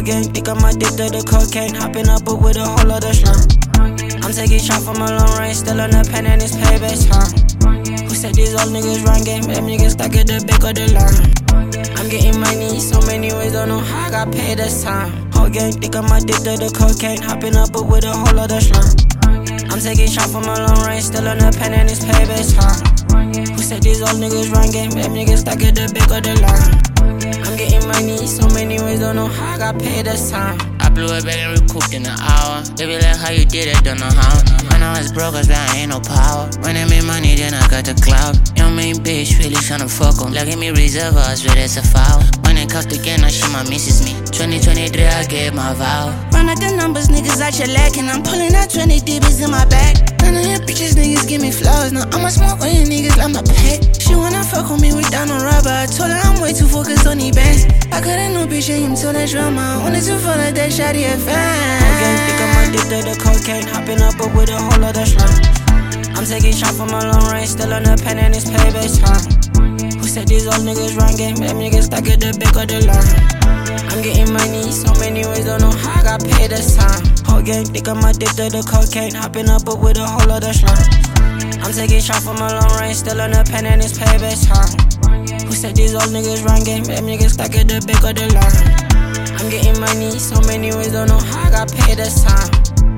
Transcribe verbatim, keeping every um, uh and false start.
gang, think I'm addicted to cocaine. Hopping up with a whole lot of slime. I'm taking shot from a long range, still on the pen and it's payback time. Who said these old niggas run game? Them niggas stuck at the back of the line. I'm getting money so many ways, don't know how I got paid this time. Whole gang, think I'm addicted to cocaine. Hopping up with a whole lot of slime. I'm taking shot from a long range, still on the pen and it's payback time. Who said these old niggas run game? Them niggas stuck at the back of the line. I'm getting money so many ways, don't know how I got paid this time. I blew it back and recouped in an hour. They be like, how you did it, don't know how. I know it's broke, cause I ain't no power. When I made money, then I got the clout. Young main bitch, really tryna fuck em. Like, give me reserve, I was ready as a foul. When it cuffed again, now she my missus me. twenty twenty-three, I gave my vow. Run out the numbers, niggas out your leg, and I'm pulling out twenty D Bs in my bag. None of your bitches, niggas give me flowers. Now I'ma smoke with you niggas like my pet. She wanna fuck with me, we down on rubber. I told her I'm way too focused on these bands. I couldn't know bitch, and you told that drama. Wanted to follow that shawty a fan. Gang, think I'm addicted to cocaine. Hopping up with a whole lot of slime. I'm taking shot from a long range, still on the pen and it's payback time. Who said these old niggas run game? Them niggas stuck at the back of the line. I'm getting money so many ways, don't know how I got paid this time. Whole gang, think I'm addicted to cocaine. Hopping up with a whole lot of slime. I'm taking shot from a long range, still on the pen and it's payback time. Who said these old niggas run game? Them niggas stuck at the back of the line. I'm getting money so many ways, don't know how I got paid this time.